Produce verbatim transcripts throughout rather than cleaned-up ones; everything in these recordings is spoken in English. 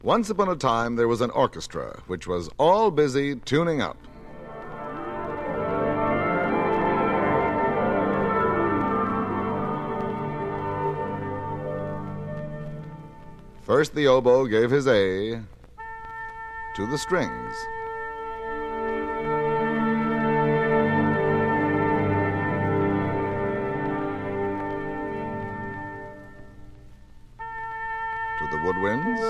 Once upon a time, there was an orchestra which was all busy tuning up. First, the oboe gave his A to the strings. To the woodwinds.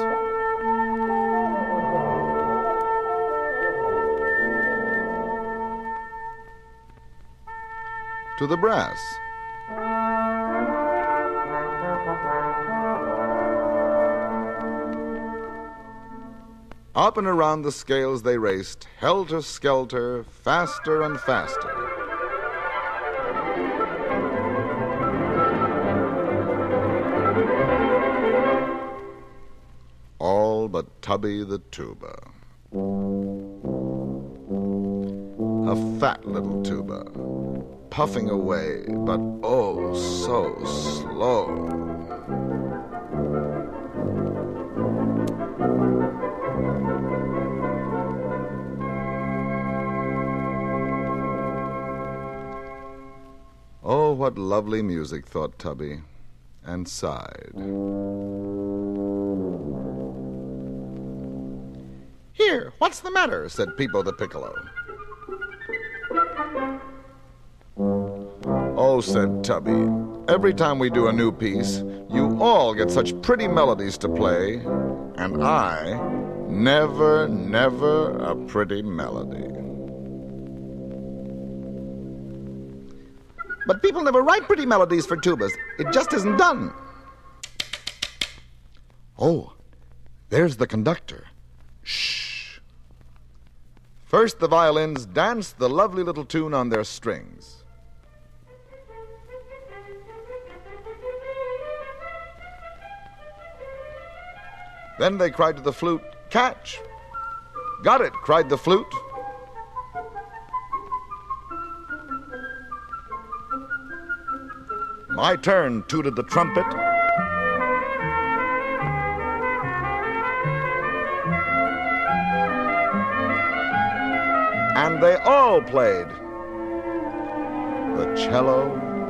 To the brass. Up and around the scales they raced, helter-skelter, faster and faster. All but Tubby the tuba. A fat little tuba, puffing away, but oh, so slow. Oh, what lovely music, thought Tubby, and sighed. Here, what's the matter? Said Peepo the Piccolo. Oh, said Tubby, every time we do a new piece, you all get such pretty melodies to play, and I, never, never a pretty melody. But people never write pretty melodies for tubas. It just isn't done. Oh, there's the conductor. Shh. First, the violins danced the lovely little tune on their strings. Then they cried to the flute, "Catch!" "Got it!" cried the flute. "My turn," tooted the trumpet. And they all played the cello,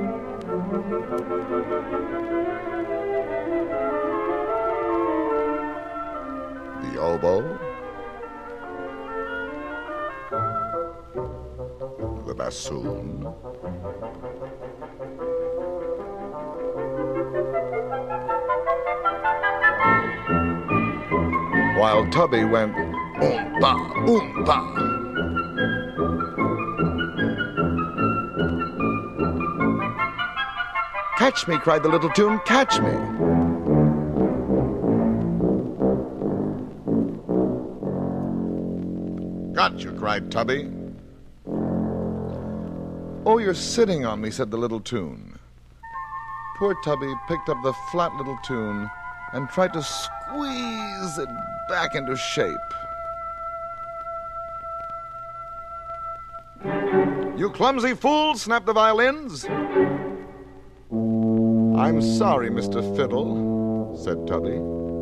the oboe, the bassoon, while Tubby went oom-ba, oom-ba. "Catch me," cried the little tune, "catch me." "Got you," cried Tubby. "Oh, you're sitting on me," said the little tune. Poor Tubby picked up the flat little tune and tried to squeeze it back into shape. "You clumsy fool," snapped the violins. "I'm sorry, Mister Fiddle," said Tubby.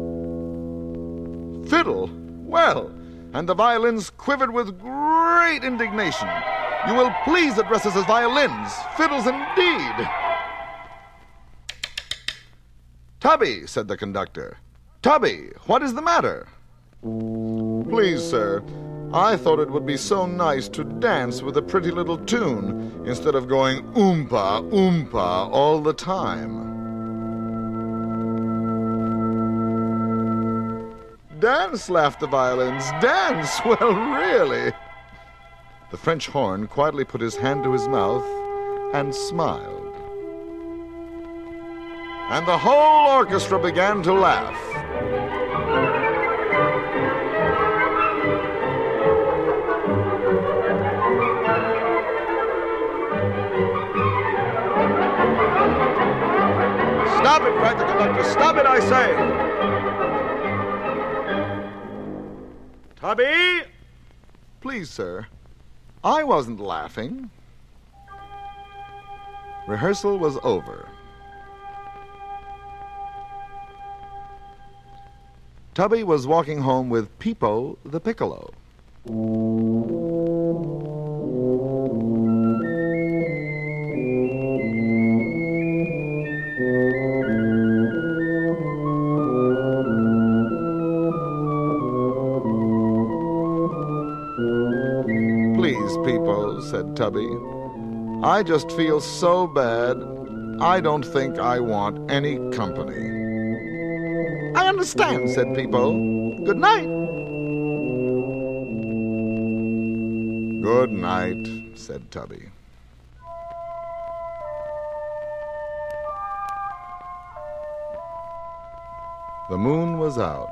"Fiddle? Well," and the violins quivered with great indignation. "You will please address us as violins, fiddles indeed." "Tubby," said the conductor. "Tubby, what is the matter?" "Please, sir, I thought it would be so nice to dance with a pretty little tune instead of going oompa, oompa all the time." "Dance," laughed the violins. "Dance? Well, really." The French horn quietly put his hand to his mouth and smiled. And the whole orchestra began to laugh. "Stop it," cried the conductor. "Stop it, I say." "Tubby!" "Please, sir, I wasn't laughing." Rehearsal was over. Tubby was walking home with Peepo the Piccolo. Please, Peepo, said Tubby. I just feel so bad. I don't think I want any company. I understand, said Peepo. Good night. Good night, said Tubby. The moon was out.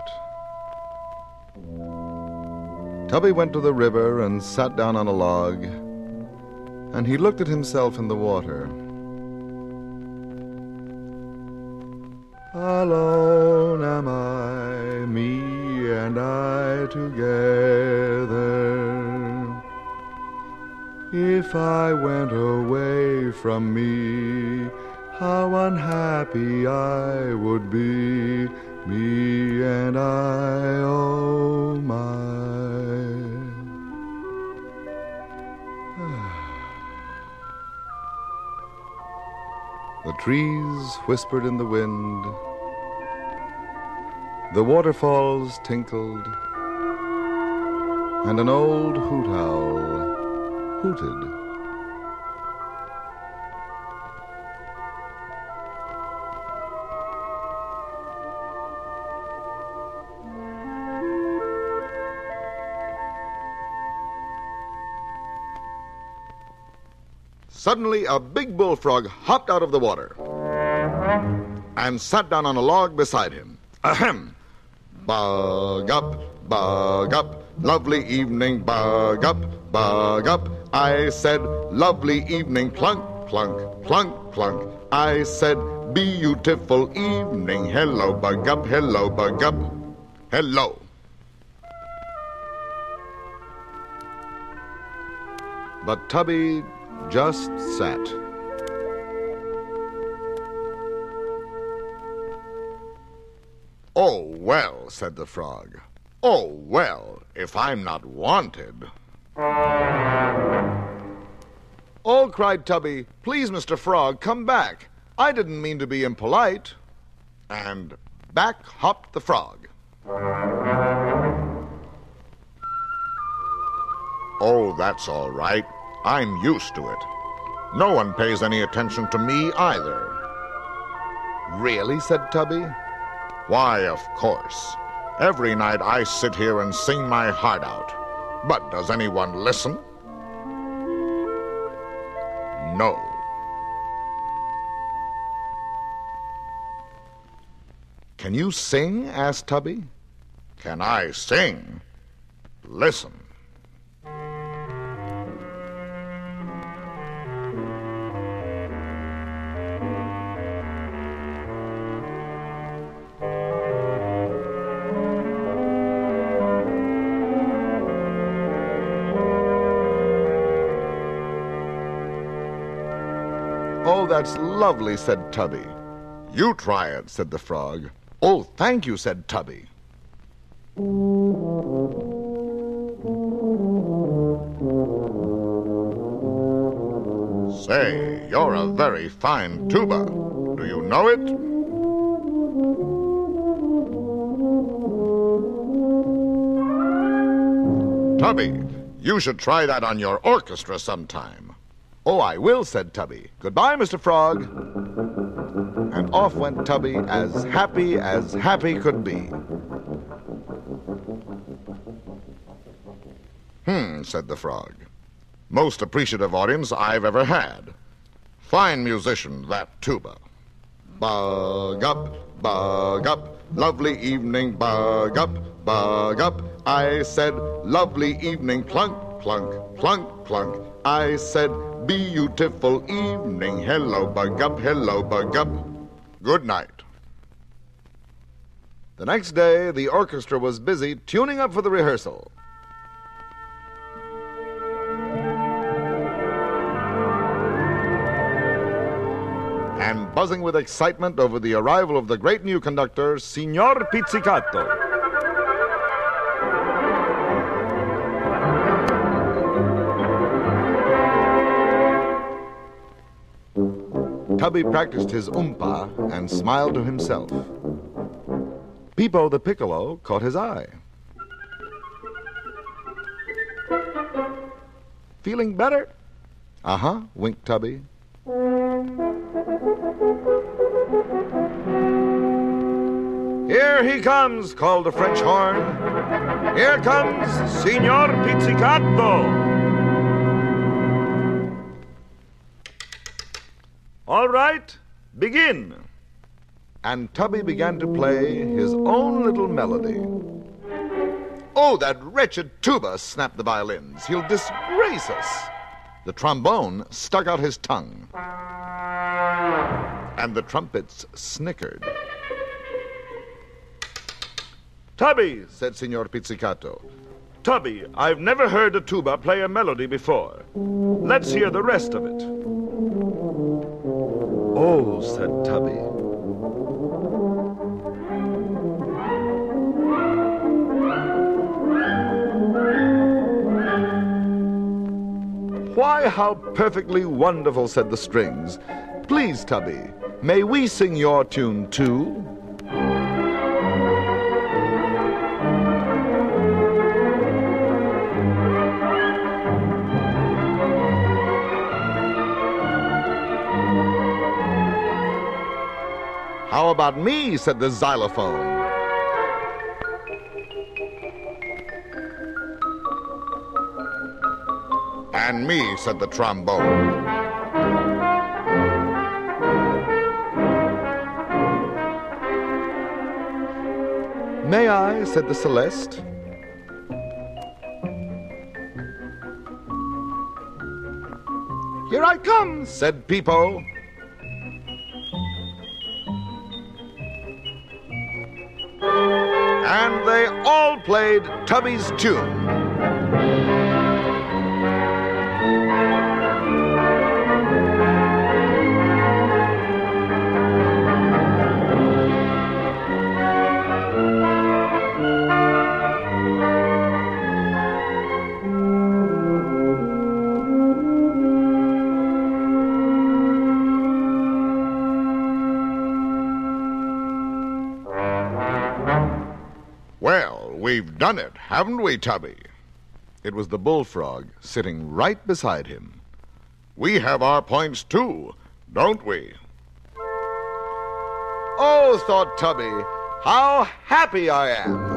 Tubby went to the river and sat down on a log, and he looked at himself in the water. Alone am I, me and I together. If I went away from me, how unhappy I would be, me and I, oh my. The trees whispered in the wind. The waterfalls tinkled. And an old hoot owl hooted. Suddenly, a big bullfrog hopped out of the water and sat down on a log beside him. Ahem! Bug up, bug up, lovely evening, bug up, bug up. I said, lovely evening, plunk, plunk, plunk, plunk. I said, beautiful evening, hello, bug up, hello, bug up, hello. But Tubby just sat. Oh, well, said the frog. Oh, well, if I'm not wanted. Oh, cried Tubby, please, Mister Frog, come back. I didn't mean to be impolite. And back hopped the frog. Oh, that's all right. I'm used to it. No one pays any attention to me either. Really? Said Tubby. Why, of course. Every night I sit here and sing my heart out. But does anyone listen? No. Can you sing? Asked Tubby. Can I sing? Listen. Oh, that's lovely, said Tubby. You try it, said the frog. Oh, thank you, said Tubby. Say, you're a very fine tuba. Do you know it? Tubby, you should try that on your orchestra sometime. Oh, I will, said Tubby. Goodbye, Mister Frog. And off went Tubby, as happy as happy could be. Hmm, said the frog. Most appreciative audience I've ever had. Fine musician, that tuba. Bug up, bug up, lovely evening, bug up, bug up. I said, lovely evening, plunk, plunk, plunk, plunk. I said, beautiful evening, hello, bug up, hello, bug up. Good night. The next day, the orchestra was busy tuning up for the rehearsal. buzzing with excitement over the arrival of the great new conductor, Signor Pizzicato. Tubby practiced his oompa and smiled to himself. Peepo the Piccolo caught his eye. Feeling better? Uh-huh, winked Tubby. Here he comes, called a French horn. Here comes Signor Pizzicato. All right, begin. And Tubby began to play his own little melody. Oh, that wretched tuba, snapped the violins. He'll disgrace us. The trombone stuck out his tongue. And the trumpets snickered. Tubby, said Signor Pizzicato. Tubby, I've never heard a tuba play a melody before. Let's hear the rest of it. Oh, said Tubby. Why, how perfectly wonderful, said the strings. Please, Tubby, may we sing your tune too? How about me, said the xylophone. And me, said the trombone. May I, said the celeste. Here I come, said Peepo. And they all played Tubby's tune. Well, we've done it, haven't we, Tubby? It was the bullfrog sitting right beside him. We have our points, too, don't we? Oh, thought Tubby, how happy I am.